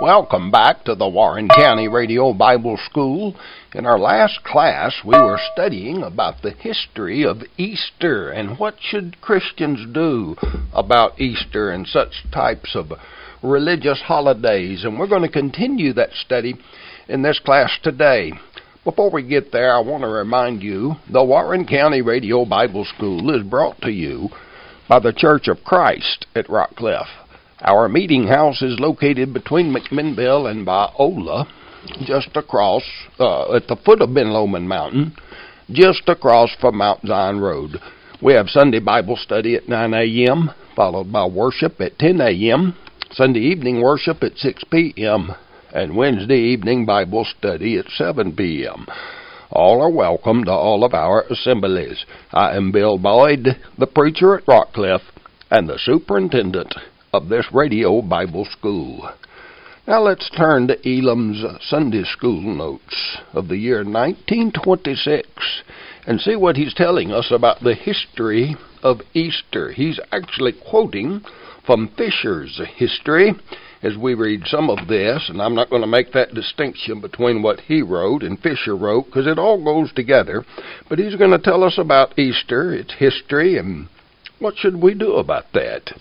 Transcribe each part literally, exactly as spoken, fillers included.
Welcome back to the Warren County Radio Bible School. In our last class, we were studying about the history of Easter and what should Christians do about Easter and such types of religious holidays. And we're going to continue that study in this class today. Before we get there, I want to remind you the Warren County Radio Bible School is brought to you by the Church of Christ at Rockcliffe. Our meeting house is located between McMinnville and Biola, just across, uh, at the foot of Ben Lomond Mountain, just across from Mount Zion Road. We have Sunday Bible study at nine a.m., followed by worship at ten a.m., Sunday evening worship at six p.m., and Wednesday evening Bible study at seven p.m. All are welcome to all of our assemblies. I am Bill Boyd, the preacher at Rockcliffe, and the superintendent of this radio Bible school. Now let's turn to Elam's Sunday school notes of the year nineteen twenty-six and see what he's telling us about the history of Easter. He's actually quoting from Fisher's history as we read some of this, and I'm not going to make that distinction between what he wrote and Fisher wrote because it all goes together, but he's going to tell us about Easter, its history, and what should we do about that.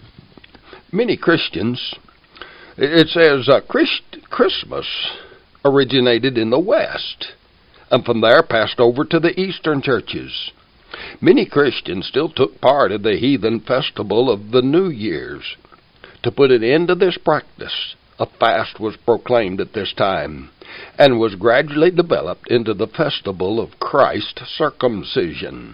Many Christians, it says uh, Christ, Christmas originated in the West, and from there passed over to the Eastern churches. Many Christians still took part of the heathen festival of the New Year's. To put an end to this practice, a fast was proclaimed at this time, and was gradually developed into the festival of Christ's circumcision.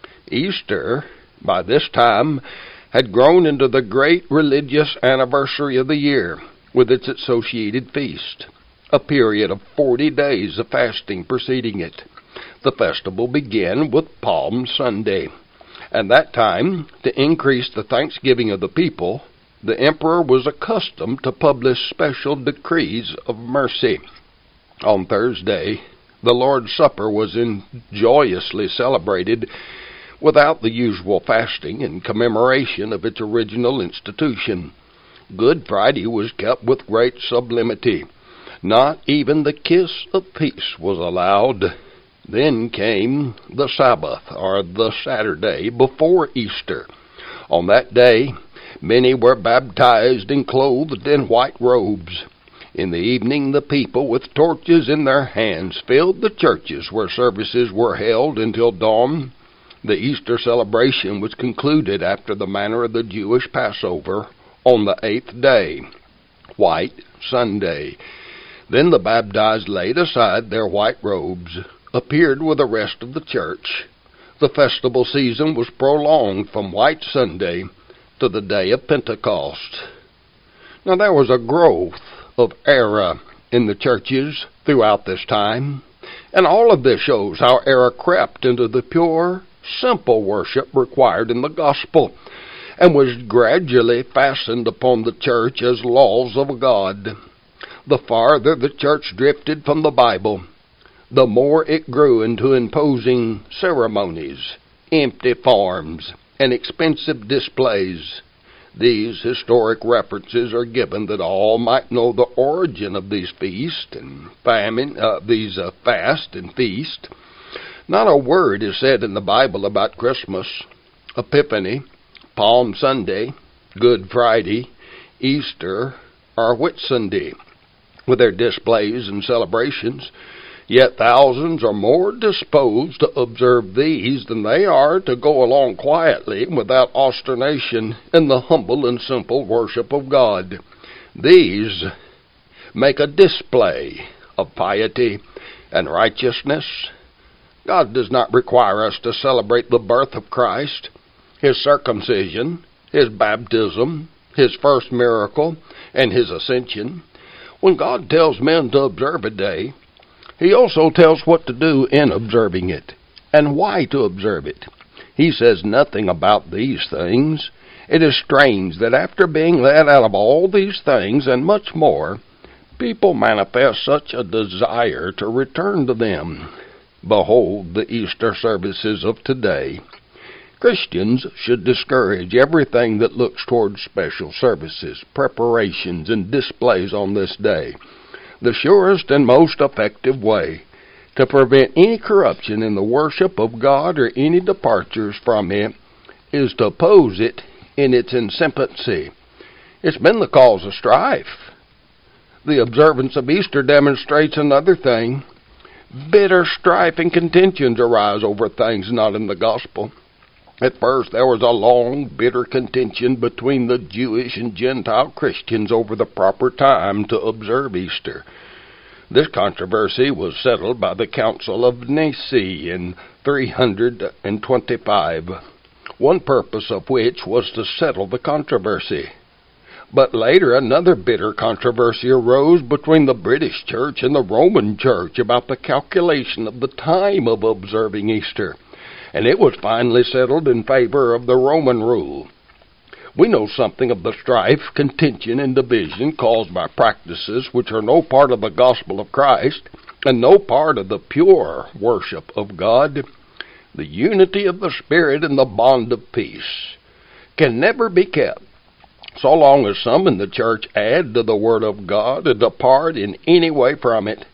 Easter, by this time, had grown into the great religious anniversary of the year, with its associated feast, a period of forty days of fasting preceding it. The festival began with Palm Sunday, and that time, to increase the thanksgiving of the people, the emperor was accustomed to publish special decrees of mercy. On Thursday, the Lord's Supper was joyously celebrated without the usual fasting in commemoration of its original institution. Good Friday was kept with great sublimity. Not even the kiss of peace was allowed. Then came the Sabbath, or the Saturday before Easter. On that day, many were baptized and clothed in white robes. In the evening, the people, with torches in their hands, filled the churches where services were held until dawn. The Easter celebration was concluded after the manner of the Jewish Passover on the eighth day, White Sunday. Then the baptized laid aside their white robes, appeared with the rest of the church. The festival season was prolonged from White Sunday to the day of Pentecost. Now there was a growth of error in the churches throughout this time, and all of this shows how error crept into the pure, simple worship required in the gospel, and was gradually fastened upon the church as laws of God. The farther the church drifted from the Bible, the more it grew into imposing ceremonies, empty forms, and expensive displays. These historic references are given that all might know the origin of these feasts and famine, uh, these uh, fast and feast. Not a word is said in the Bible about Christmas, Epiphany, Palm Sunday, Good Friday, Easter, or Whitsunday, with their displays and celebrations. Yet thousands are more disposed to observe these than they are to go along quietly without ostentation in the humble and simple worship of God. These make a display of piety and righteousness. God does not require us to celebrate the birth of Christ, His circumcision, His baptism, His first miracle, and His ascension. When God tells men to observe a day, He also tells what to do in observing it, and why to observe it. He says nothing about these things. It is strange that after being led out of all these things and much more, people manifest such a desire to return to them. Behold the Easter services of today. Christians should discourage everything that looks toward special services, preparations, and displays on this day. The surest and most effective way to prevent any corruption in the worship of God or any departures from it is to oppose it in its infancy. It's been the cause of strife. The observance of Easter demonstrates another thing. Bitter strife and contentions arise over things not in the gospel. At first, there was a long, bitter contention between the Jewish and Gentile Christians over the proper time to observe Easter. This controversy was settled by the Council of Nicaea in three hundred twenty-five, one purpose of which was to settle the controversy. But later, another bitter controversy arose between the British Church and the Roman Church about the calculation of the time of observing Easter, and it was finally settled in favor of the Roman rule. We know something of the strife, contention, and division caused by practices which are no part of the gospel of Christ and no part of the pure worship of God. The unity of the Spirit and the bond of peace can never be kept so long as some in the church add to the Word of God and depart in any way from it.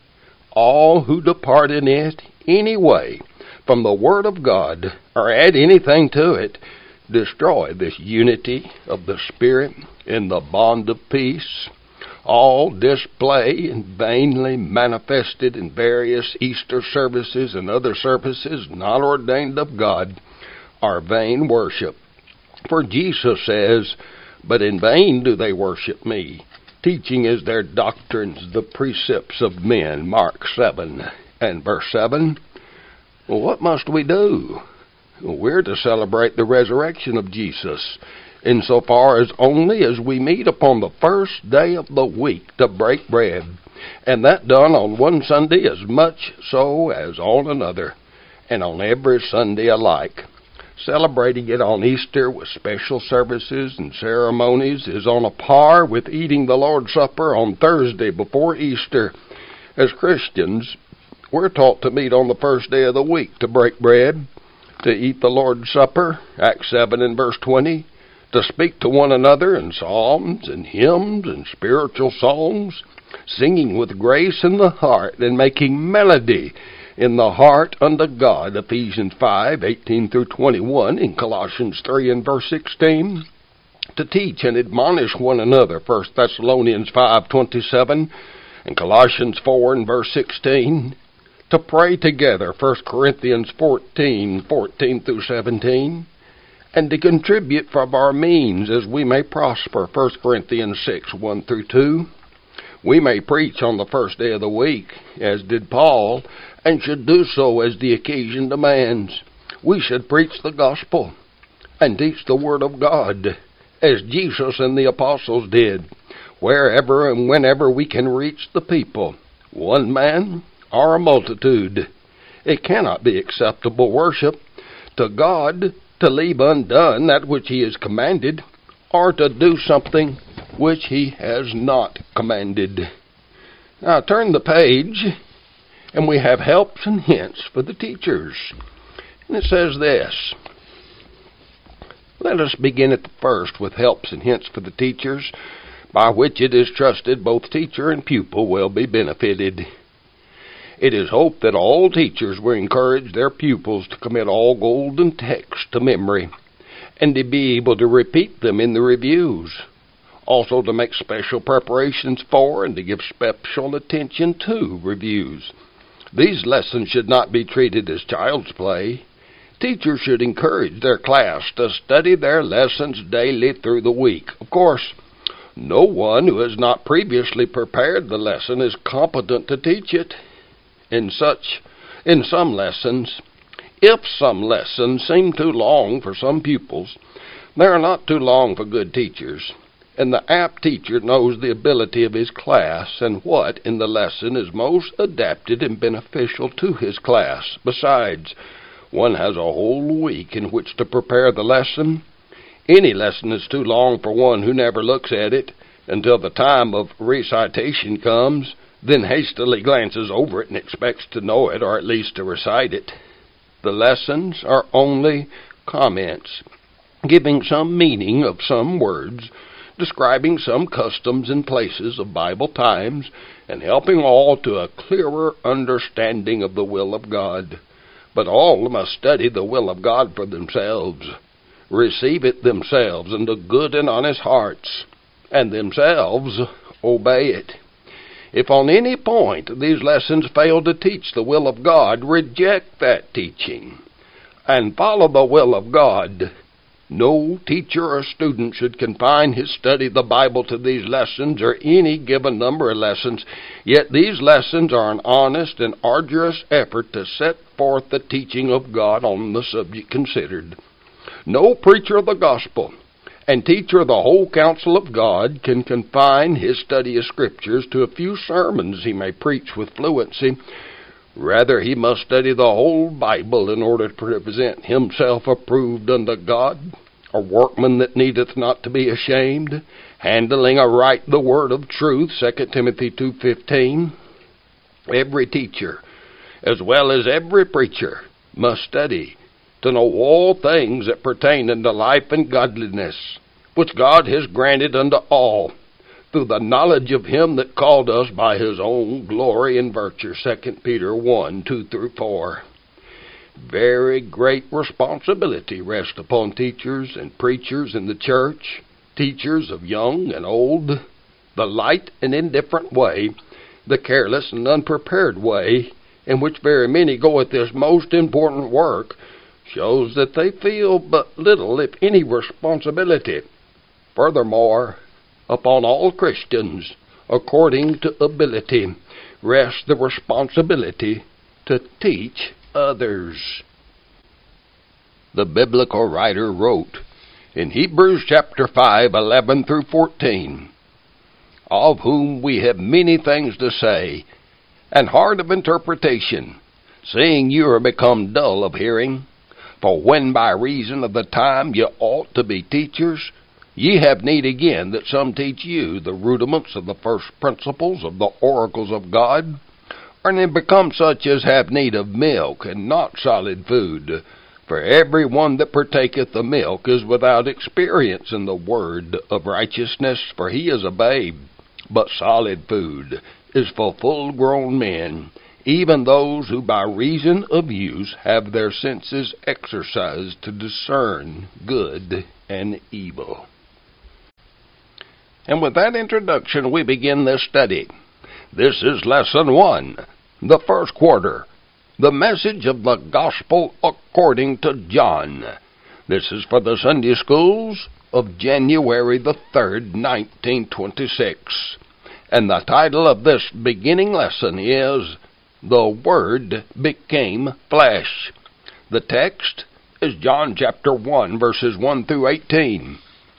All who depart in it any way from the Word of God or add anything to it destroy this unity of the Spirit in the bond of peace. All display and vainly manifested in various Easter services and other services not ordained of God are vain worship. For Jesus says, "But in vain do they worship me, teaching as their doctrines the precepts of men." Mark seven and verse seven. Well, what must we do? We're to celebrate the resurrection of Jesus, insofar as only as we meet upon the first day of the week to break bread, and that done on one Sunday as much so as on another, and on every Sunday alike. Celebrating it on Easter with special services and ceremonies is on a par with eating the Lord's Supper on Thursday before Easter. As Christians, we're taught to meet on the first day of the week to break bread, to eat the Lord's Supper, Acts seven and verse twenty, to speak to one another in psalms and hymns and spiritual songs, singing with grace in the heart and making melody in the heart unto God, Ephesians five, eighteen through twenty-one, in Colossians three and verse sixteen, to teach and admonish one another, First Thessalonians five, twenty-seven, and Colossians four and verse sixteen, to pray together, First Corinthians fourteen, fourteen through seventeen, and to contribute from our means as we may prosper, First Corinthians six, one through two. We may preach on the first day of the week, as did Paul, and should do so as the occasion demands. We should preach the gospel and teach the Word of God, as Jesus and the apostles did, wherever and whenever we can reach the people, one man or a multitude. It cannot be acceptable worship to God to leave undone that which He has commanded, or to do something which He has not commanded. Now turn the page, and we have helps and hints for the teachers. And it says this: let us begin at the first with helps and hints for the teachers, by which it is trusted both teacher and pupil will be benefited. It is hoped that all teachers will encourage their pupils to commit all golden texts to memory, and to be able to repeat them in the reviews. Also to make special preparations for and to give special attention to reviews. These lessons should not be treated as child's play. Teachers should encourage their class to study their lessons daily through the week. Of course, no one who has not previously prepared the lesson is competent to teach it. In such, in some lessons, if some lessons seem too long for some pupils, they are not too long for good teachers. And the apt teacher knows the ability of his class and what in the lesson is most adapted and beneficial to his class. Besides, one has a whole week in which to prepare the lesson. Any lesson is too long for one who never looks at it until the time of recitation comes, then hastily glances over it and expects to know it, or at least to recite it. The lessons are only comments, giving some meaning of some words, describing some customs and places of Bible times, and helping all to a clearer understanding of the will of God. But all must study the will of God for themselves, receive it themselves into good and honest hearts, and themselves obey it. If on any point these lessons fail to teach the will of God, reject that teaching and follow the will of God. No teacher or student should confine his study of the Bible to these lessons or any given number of lessons, yet these lessons are an honest and arduous effort to set forth the teaching of God on the subject considered. No preacher of the gospel and teacher of the whole counsel of God can confine his study of Scriptures to a few sermons he may preach with fluency. Rather, he must study the whole Bible in order to present himself approved unto God, a workman that needeth not to be ashamed, handling aright the word of truth, Second Timothy two fifteen. Every teacher, as well as every preacher, must study to know all things that pertain unto life and godliness, which God has granted unto all, through the knowledge of him that called us by his own glory and virtue, Second Peter one, two through four. Very great responsibility rests upon teachers and preachers in the church, teachers of young and old. The light and indifferent way, the careless and unprepared way, in which very many go at this most important work, shows that they feel but little, if any, responsibility. Furthermore, upon all Christians, according to ability, rests the responsibility to teach others. The biblical writer wrote in Hebrews chapter five, eleven through fourteen, of whom we have many things to say, and hard of interpretation, seeing you are become dull of hearing. For when by reason of the time ye ought to be teachers, ye have need again that some teach you the rudiments of the first principles of the oracles of God, and then become such as have need of milk, and not solid food. For every one that partaketh of milk is without experience in the word of righteousness, for he is a babe. But solid food is for full-grown men, even those who by reason of use have their senses exercised to discern good and evil. And with that introduction, we begin this study. This is Lesson one, the first quarter, the message of the Gospel according to John. This is for the Sunday schools of January the third, nineteen twenty-six. And the title of this beginning lesson is The Word Became Flesh. The text is John chapter one, verses one through eighteen.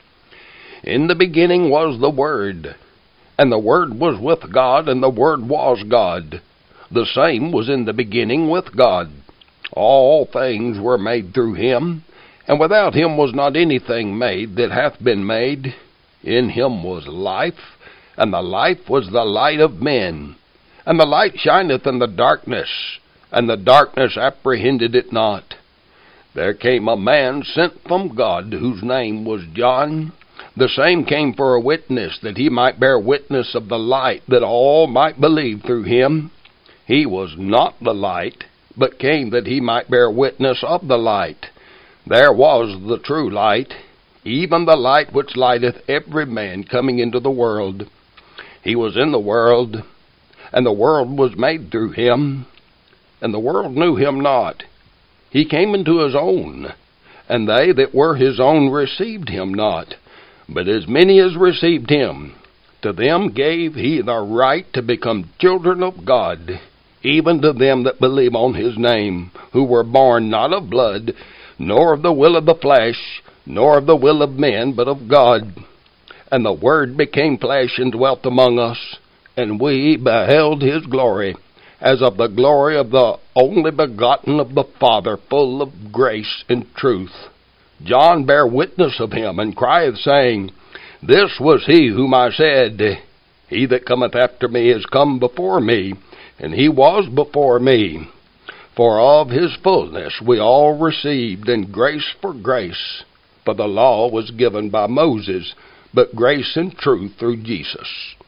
In the beginning was the Word, and the Word was with God, and the Word was God. The same was in the beginning with God. All things were made through him, and without him was not anything made that hath been made. In him was life, and the life was the light of men. And the light shineth in the darkness, and the darkness apprehended it not. There came a man sent from God, whose name was John. The same came for a witness, that he might bear witness of the light, that all might believe through him. He was not the light, but came that he might bear witness of the light. There was the true light, even the light which lighteth every man coming into the world. He was in the world, and the world was made through him, and the world knew him not. He came into his own, and they that were his own received him not. But as many as received him, to them gave he the right to become children of God, even to them that believe on his name, who were born not of blood, nor of the will of the flesh, nor of the will of men, but of God. And the Word became flesh and dwelt among us, and we beheld his glory, as of the glory of the only begotten of the Father, full of grace and truth. John bare witness of him, and crieth, saying, This was he whom I said, He that cometh after me is come before me, and he was before me. For of his fullness we all received, and grace for grace. For the law was given by Moses, but grace and truth through Jesus.